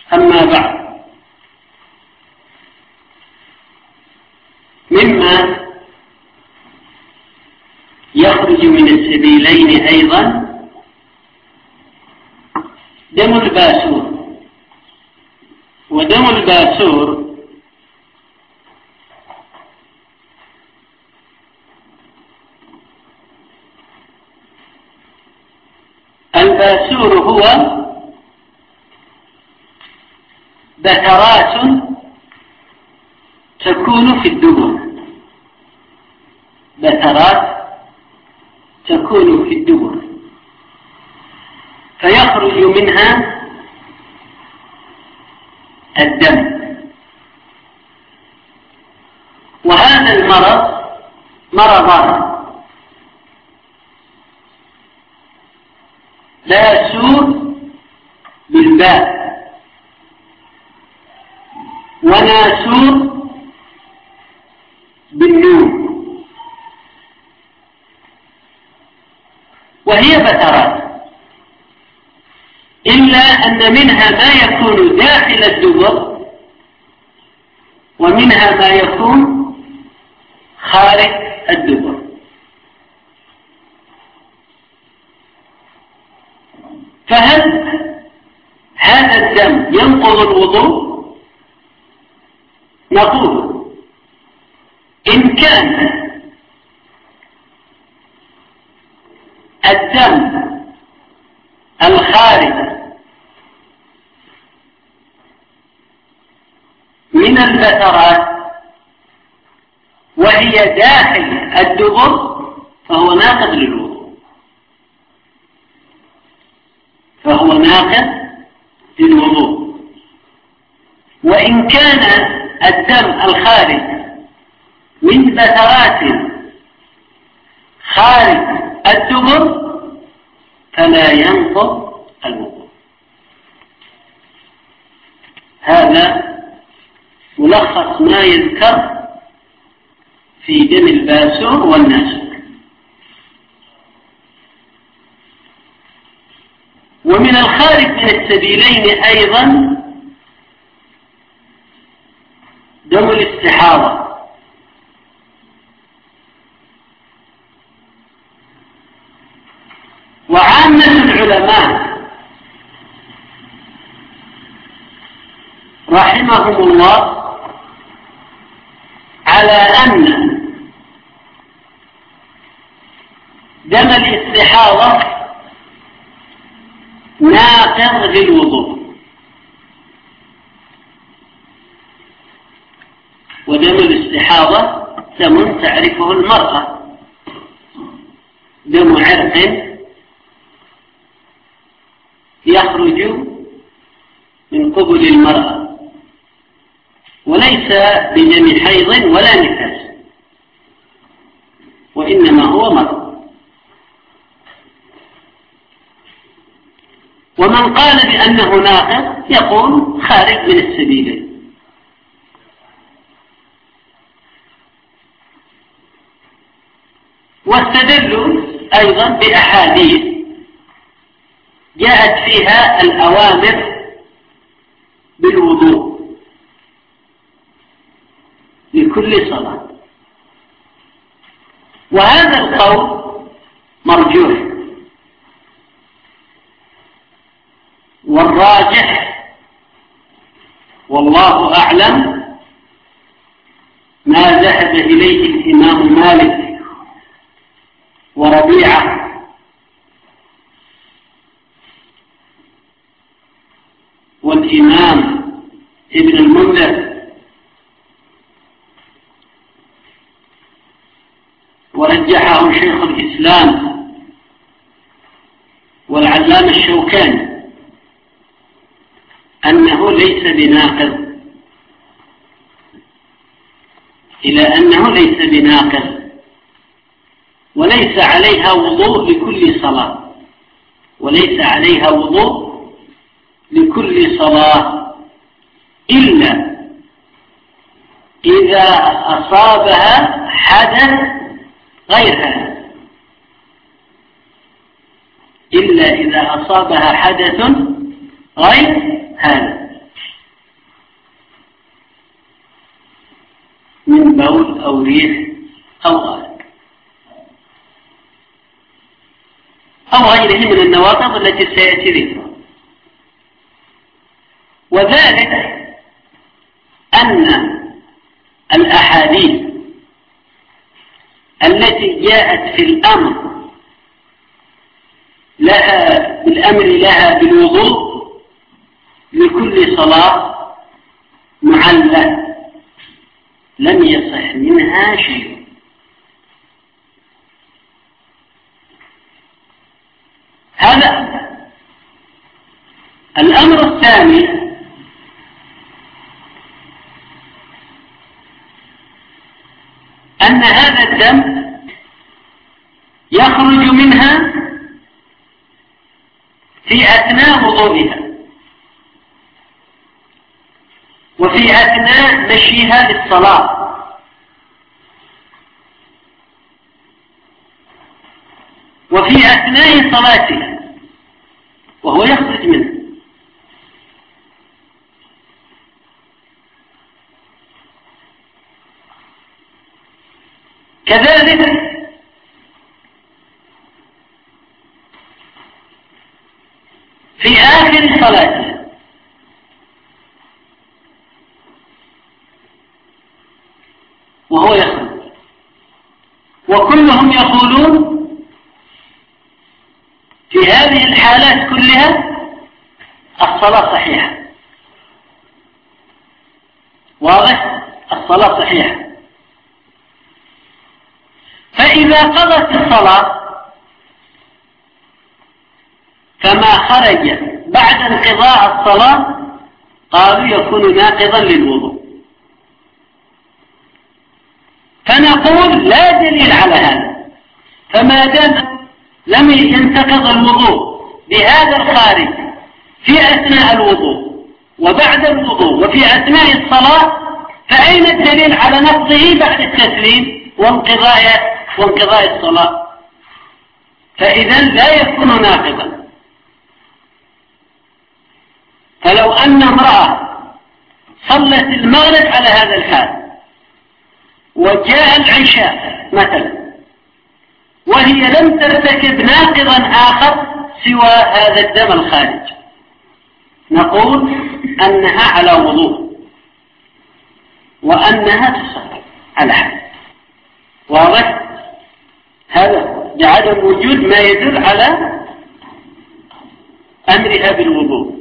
أما بعد، مما يخرج من السبيلين أيضا دم الباسور. ودم الباسور هو بترات تكون في الدبر، بترات تكون في الدبر فيخرج منها الدم. وهذا المرض مرضان: باسور بالباء، وناسور بالنون، وهي بترات، إلا أن منها ما يكون داخل الدبر ومنها ما يكون خارج الدبر. فهل هذا الدم ينقض الوضوء؟ نقول إن كان الدم الخارج من البترات وهي داخل الدبر فهو ناقض للوضوء، وإن كان الدم الخارج من بترات خارج الدبر فلا ينقض الوضوء. هذا ملخص ما يذكر في دم الباسور والناسور. ومن الخارج من السبيلين أيضا دم الاستحاضة. وعامة العلماء رحمهم الله على أن دم الاستحاضة ناقض للوضوء. ودم الاستحاضة دم تعرفه المرأة، دم عرق يخرج من قبل المرأة، وليس بدم حيض ولا نفاس، وإنما هو مرض. ومن قال بأنه ناقض يقول خارج من السبيلين. واستدلوا أيضا بأحاديث جاءت فيها الأوامر بالوضوء لكل صلاة، وهذا القول مرجوح، والراجح والله أعلم ما ذهب إليه الإمام مالك وربيعة والإمام ابن المنذر ورجحه شيخ الإسلام والعلامة الشوكاني أنه ليس بناقض، إلى أنه ليس بناقض، وليس عليها وضوء لكل صلاة، وليس عليها وضوء لكل صلاة إلا إذا أصابها حدث غير هذا، إلا إذا أصابها حدث غير هذا. بول أو ريح أو غائط أو غيره من النواقض التي سيأتي ذكرها. وذلك أن الأحاديث التي جاءت في الأمر لها بالوضوء لكل صلاة معلة لم يصح منها شيء. هذا الأمر الثاني أن هذا الدم يخرج منها في أثناء وضوئها وفي أثناء مشيها للصلاة وفي أثناء صلاتها وهو يخرج منه. كذلك في آخر صلاتها وهو يخرج. وكلهم يقولون في هذه الحالات كلها الصلاة صحيحة. واضح؟ الصلاة صحيحة. فإذا قضت الصلاة فما خرج بعد انقضاء الصلاة قالوا يكون ناقضا للوضوء. فنقول لا دليل على هذا. فما دام لم ينتقض الوضوء بهذا الخارج في أثناء الوضوء وبعد الوضوء وفي أثناء الصلاة فأين الدليل على نقضه بعد التسليم وانقضاء الصلاة؟ فإذا لا يكون ناقضا. فلو أن امرأة صلت المغرب على هذا الحال وجاء العشاء مثلا وهي لم ترتكب ناقضا آخر سوى هذا الدم الخارج، نقول أنها على وضوء وأنها تصلي على حال. واضح؟ هذا بعدم وجود ما يدل على أمرها بالوضوء.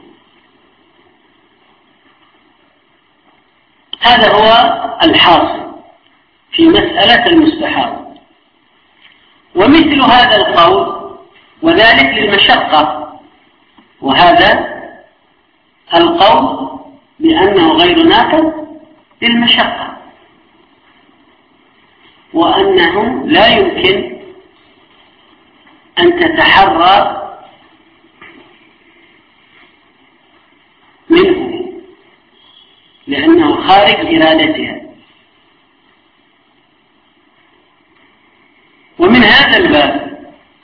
هذا هو الحاصل في مسألة المستحاضة. ومثل هذا القول وذلك للمشقة، وهذا القول بأنه غير ناقض للمشقة، وأنه لا يمكن أن تتحرى منه لأنه خارج إرادتها. ومن هذا الباب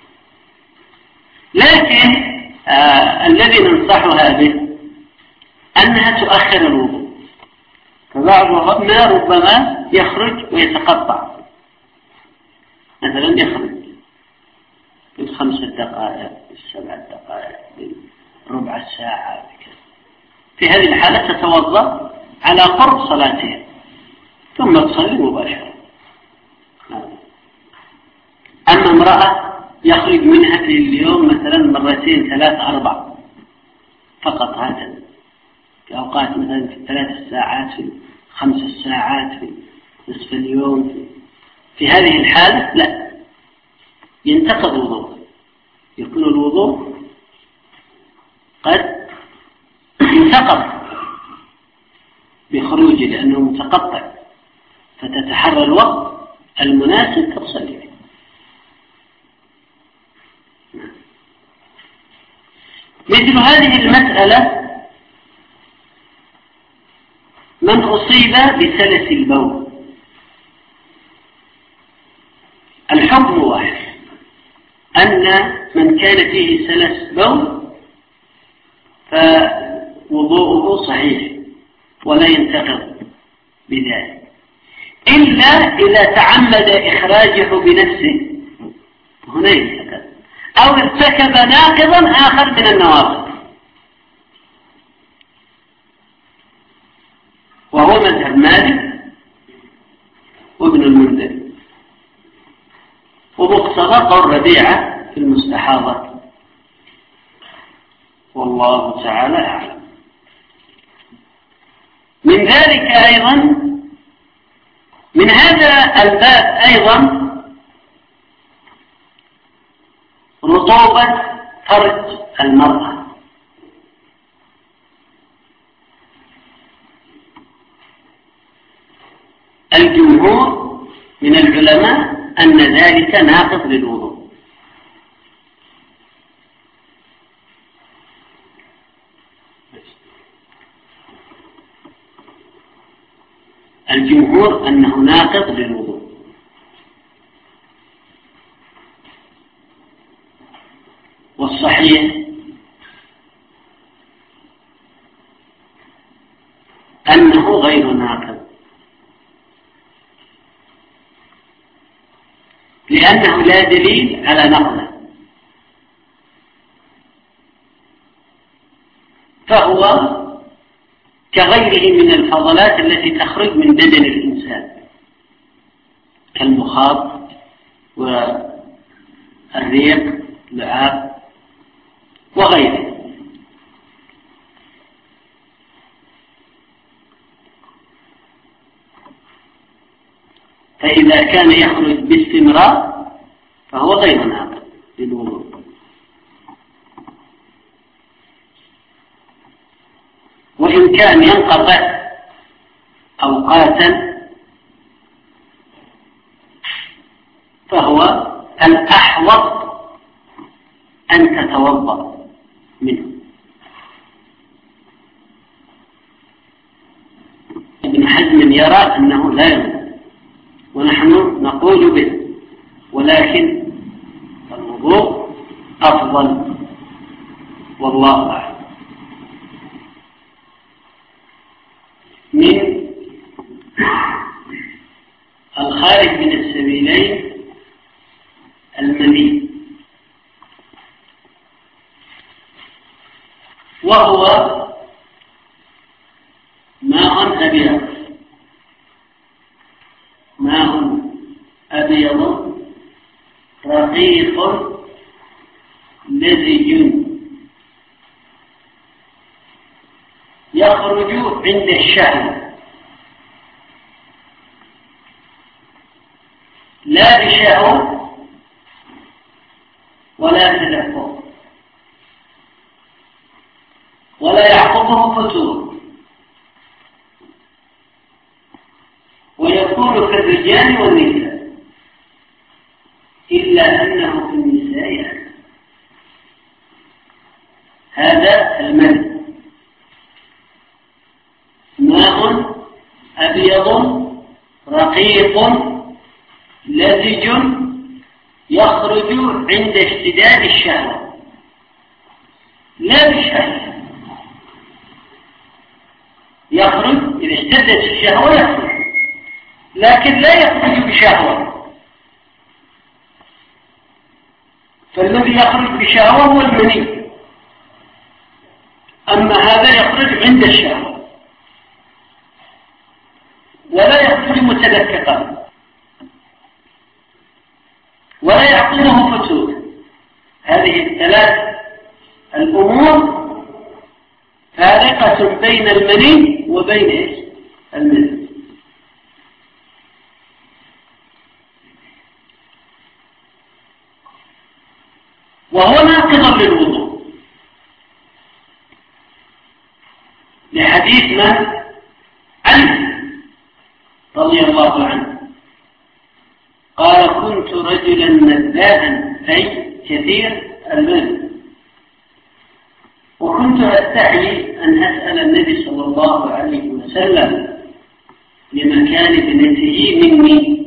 لكن الذي ننصحها به أنها تؤخر الوضوء. فبعضنا ربما يخرج ويتقطع، مثلا يخرج بالخمس دقائق بالسبع دقائق بربع ساعة بكذا. في هذه الحالة تتوضأ على قرب صلاتها ثم تصلي مباشرة. أما امرأة يخرج منها في اليوم مثلا مرتين 3 4 فقط، هذا في أوقات مثلا في 3 ساعات في 5 ساعات في نصف اليوم، في هذه الحالة لا ينتقض الوضوء، يكون الوضوء قد انتقض بخروجه لأنه متقطع، فتتحرى الوقت المناسب تصلي فيه. مثل هذه المسألة من أصيب بسلس البول الحكم واحد، أن من كان فيه سلس بول فوضوءه صحيح ولا ينتقض بذلك، إلا إذا تعمد إخراجه بنفسه، هنا يتكلم، أو ارتكب ناقضا آخر من النواقض، وهو مذهب مالك وابن المنذر ومقتضى قول ربيعة في المستحاضة، والله تعالى أعلم. من ذلك أيضا، من هذا الباب أيضا رطوبة فرج المرأة. الجمهور من العلماء أن ذلك ناقض للوضوء، الجمهور أنه ناقض للوضوء، والصحيح أنه غير ناقض، لأنه لا دليل على نقله، فهو كغيره من الفضلات التي تخرج من بدن الإنسان كالمخاط والريق اللعاب وغيره. فإذا كان يخرج باستمرار فهو غير ناقض للوضوء. وإن كان ينقطع أوقاتا فهو الأحوط أن تتوضأ منه. ابن حزم يرى أنه لا ينقض، ونحن نقول به، ولكن الوضوء أفضل والله أعلم. من الخارج من السبيلين المني، وهو ماء أبيض، ماء أبيض رقيق لزج يخرج عند الشهوة، لا بشهوة ولا تدفق، ولا يعقبه فتور، ويكون في الرجال والنساء، إلا أنه في النساء هذا المني ماء أبيض رقيق لزج يخرج عند اشتداد الشهوة، لا بالشهوة، يخرج إذا اشتدت الشهوة يخرج، لكن لا يخرج بشهوة. فالذي يخرج بشهوة هو المني، أما هذا يخرج عند الشهوة ولا يخرج متدفقا ولا يعقبه فتور. هذه الثلاث الأمور فارقة بين المني وبين المني. وهو ناقض للوضوء لحديث من؟ علي رضي الله عنه قال: كنت رجلا مذاء، أي كثير المال، وكنت أستحي أن أسأل النبي صلى الله عليه وسلم لمكان ابنته مني،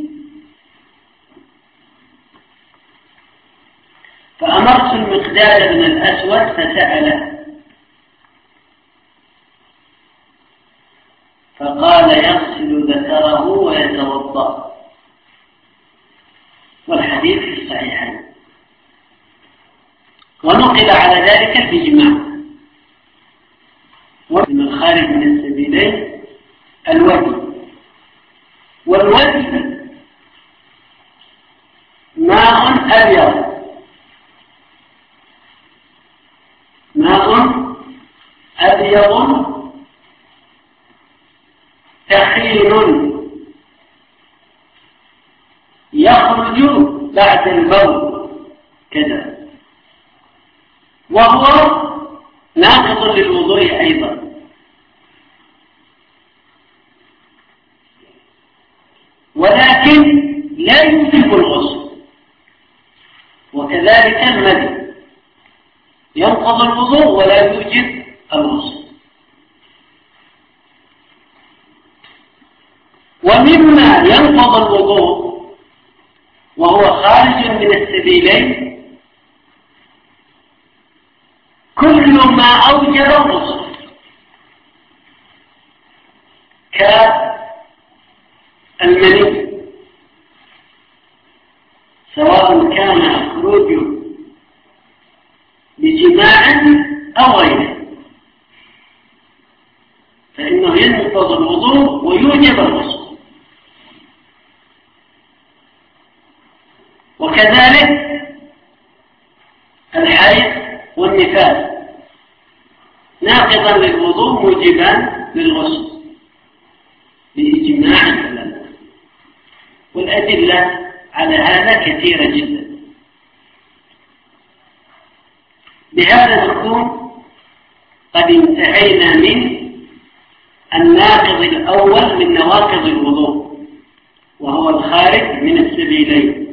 فأمرت المقداد بن الأسود فسأله، فقال يغسل ذكره ويتوضأ، والحديث في الصحيحين. ونقل على ذلك الإجماع. ومن الخارج من السبيلين الودي، والودي ماء أبيض، ماء أبيض ثخين يخرج بعد البول كذا، وهو ناقض للوضوء أيضا. ولكن لا يوجب الغسل، وكذلك المذي ينقض الوضوء ولا يوجب الغسل. ومما ينقض الوضوء وهو خارج من السبيلين كل ما أوجب الغسل، كالمني، سواء كان خروج بجماع أو غيره، فإنه ينقض الوضوء ويوجب الغسل. وكذلك الحيض والنفاس ناقضا للوضوء موجبان للغسل بإجماع العلماء، والأدلة على هذا كثيرة جدا. بهذا نكون قد انتهينا من الناقض الأول من نواقض الوضوء، وهو الخارج من السبيلين.